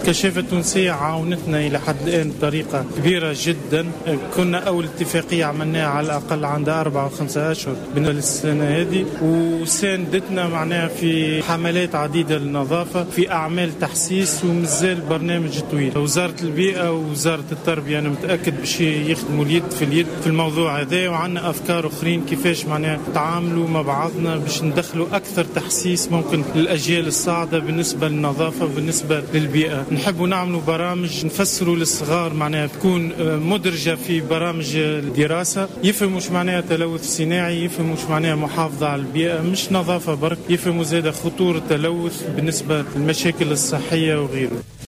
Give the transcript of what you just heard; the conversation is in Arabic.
الكشافة التونسية عاونتنا إلى حد الآن بطريقة كبيرة جدا. كنا أول اتفاقية عملناها على الأقل عندها 4 و5 أشهر بالنسبة للسنة هذه، وساندتنا معناها في حملات عديدة للنظافة، في أعمال تحسيس، ومازال برنامج طويل. وزارة البيئة ووزارة التربية أنا متأكد باش يخدموا اليد في اليد في الموضوع هذا، وعندنا أفكار أخرين كيفاش معناها نتعاملوا مع بعضنا باش ندخلوا أكثر تحسيس ممكن للأجيال الصاعدة بالنسبة للنظافة وبالنسبة للبيئة. نحبوا نعملوا برامج نفسروا للصغار معناها تكون مدرجة في برامج الدراسة، يفهموا مش معناها تلوث صناعي، يفهموا مش معناها محافظة على البيئة، مش نظافة برك، يفهموا زيادة خطورة التلوث بالنسبة للمشاكل الصحية وغيره.